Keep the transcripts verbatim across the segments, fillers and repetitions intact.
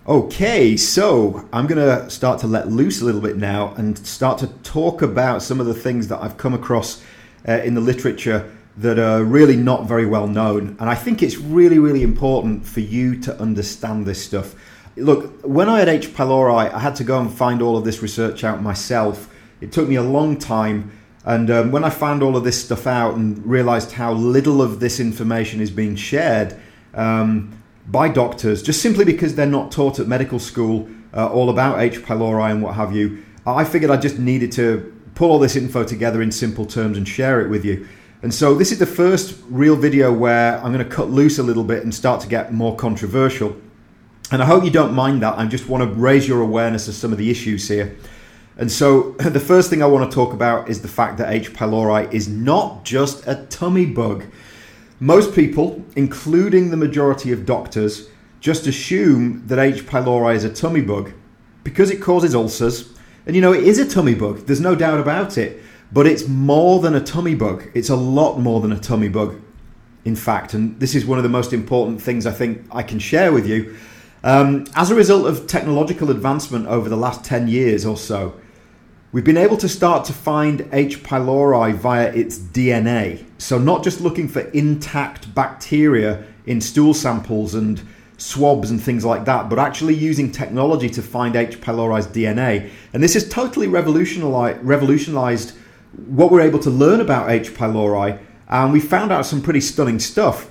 Okay, so I'm going to start to let loose a little bit now and start to talk about some of the things that I've come across uh, in the literature that are really not very well known. And I think it's really, really important for you to understand this stuff. Look, when I had H. pylori, I had to go and find all of this research out myself. It took me a long time. And um, when I found all of this stuff out and realized how little of this information is being shared, um, by doctors, just simply because they're not taught at medical school uh, all about H. pylori and what have you, I figured I just needed to pull all this info together in simple terms and share it with you. And so this is the first real video where I'm going to cut loose a little bit and start to get more controversial. And I hope you don't mind that. I just want to raise your awareness of some of the issues here. And so the first thing I want to talk about is the fact that H. pylori is not just a tummy bug. Most people, including the majority of doctors, just assume that H. pylori is a tummy bug because it causes ulcers. And you know, it is a tummy bug, there's no doubt about it, but it's more than a tummy bug. It's a lot more than a tummy bug, in fact. And this is one of the most important things I think I can share with you. Um, as a result of technological advancement over the last ten years or so, we've been able to start to find H. pylori via its D N A. So not just looking for intact bacteria in stool samples and swabs and things like that, but actually using technology to find H. pylori's D N A. And this has totally revolutionized what we're able to learn about H. pylori. And we found out some pretty stunning stuff.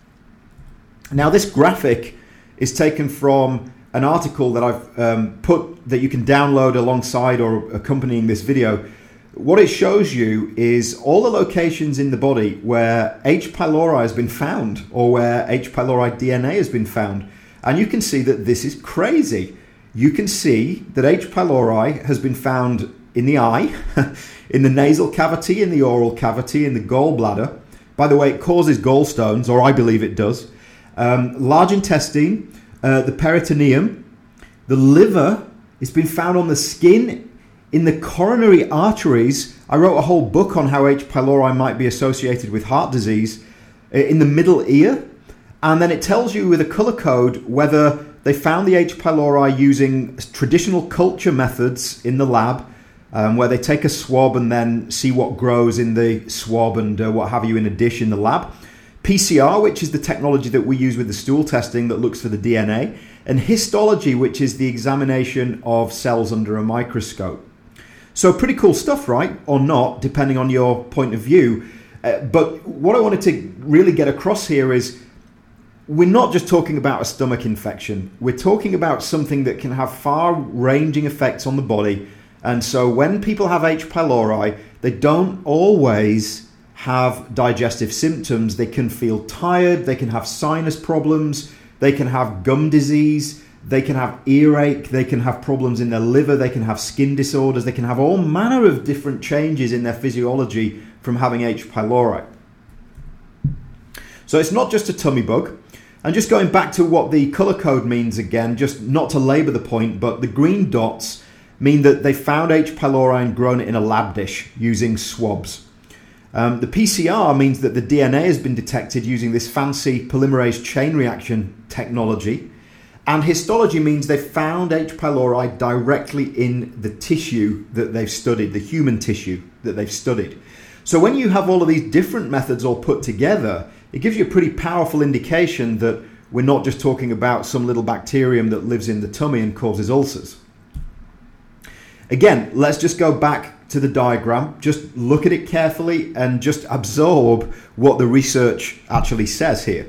Now, this graphic is taken from an article that I've um, put that you can download alongside or accompanying this video. What it shows you is all the locations in the body where H. pylori has been found or where H. pylori D N A has been found. And you can see that this is crazy. You can see that H. pylori has been found in the eye, in the nasal cavity, in the oral cavity, in the gallbladder. By the way, it causes gallstones, or I believe it does. Um, large intestine, uh, the peritoneum, the liver. It's been found on the skin, in the coronary arteries. I wrote a whole book on how H. pylori might be associated with heart disease, in the middle ear. And then it tells you with a color code whether they found the H. pylori using traditional culture methods in the lab, um, where they take a swab and then see what grows in the swab and uh, what have you in a dish in the lab. P C R, which is the technology that we use with the stool testing that looks for the D N A, and histology, which is the examination of cells under a microscope. So pretty cool stuff, right? Or not, depending on your point of view. Uh, but what I wanted to really get across here is we're not just talking about a stomach infection. We're talking about something that can have far-ranging effects on the body. And so when people have H. pylori, they don't always have digestive symptoms. They can feel tired, they can have sinus problems, they can have gum disease, they can have earache, they can have problems in their liver, they can have skin disorders, they can have all manner of different changes in their physiology from having H. pylori. So it's not just a tummy bug. And just going back to what the color code means again, just not to labor the point, but the green dots mean that they found H. pylori and grown it in a lab dish using swabs. Um, the P C R means that the D N A has been detected using this fancy polymerase chain reaction technology. And histology means they found H. pylori directly in the tissue that they've studied, the human tissue that they've studied. So when you have all of these different methods all put together, it gives you a pretty powerful indication that we're not just talking about some little bacterium that lives in the tummy and causes ulcers. Again, let's just go back to the diagram, just look at it carefully and just absorb what the research actually says here.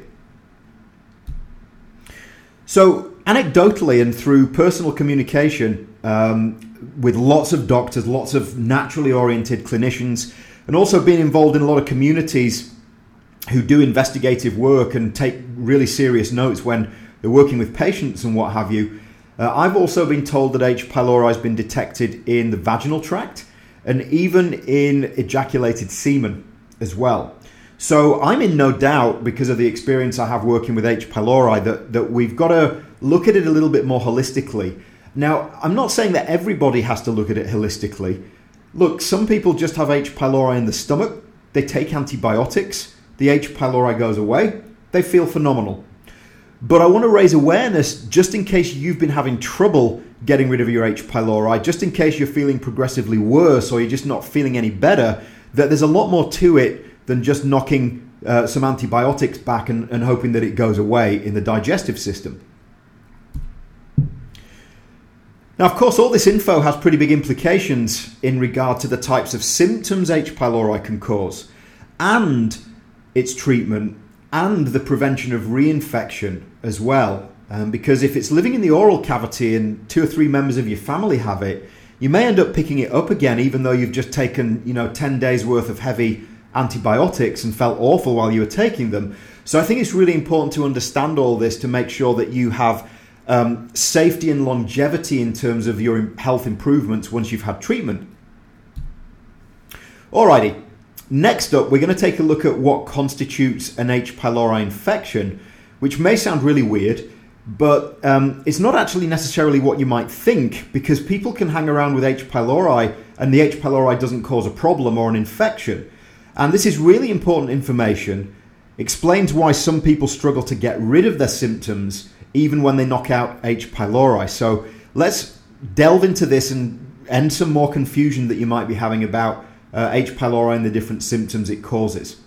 So anecdotally and through personal communication um, with lots of doctors, lots of naturally oriented clinicians, and also being involved in a lot of communities who do investigative work and take really serious notes when they're working with patients and what have you, uh, I've also been told that H. pylori has been detected in the vaginal tract and even in ejaculated semen as well. So I'm in no doubt, because of the experience I have working with H. pylori, that, that we've got to look at it a little bit more holistically. Now, I'm not saying that everybody has to look at it holistically. Look, some people just have H. pylori in the stomach, they take antibiotics, the H. pylori goes away, they feel phenomenal. But I want to raise awareness just in case you've been having trouble getting rid of your H. pylori, just in case you're feeling progressively worse or you're just not feeling any better, that there's a lot more to it than just knocking uh, some antibiotics back and, and hoping that it goes away in the digestive system. Now, of course, all this info has pretty big implications in regard to the types of symptoms H. pylori can cause and its treatment and the prevention of reinfection as well. Um, because if it's living in the oral cavity and two or three members of your family have it, you may end up picking it up again, even though you've just taken, you know, ten days worth of heavy antibiotics and felt awful while you were taking them. So I think it's really important to understand all this to make sure that you have um, safety and longevity in terms of your health improvements once you've had treatment. Alrighty, next up we're going to take a look at what constitutes an H. pylori infection, which may sound really weird, but um, it's not actually necessarily what you might think, because people can hang around with H. pylori and the H. pylori doesn't cause a problem or an infection. And this is really important information, explains why some people struggle to get rid of their symptoms even when they knock out H. pylori. So let's delve into this and end some more confusion that you might be having about uh, H. pylori and the different symptoms it causes.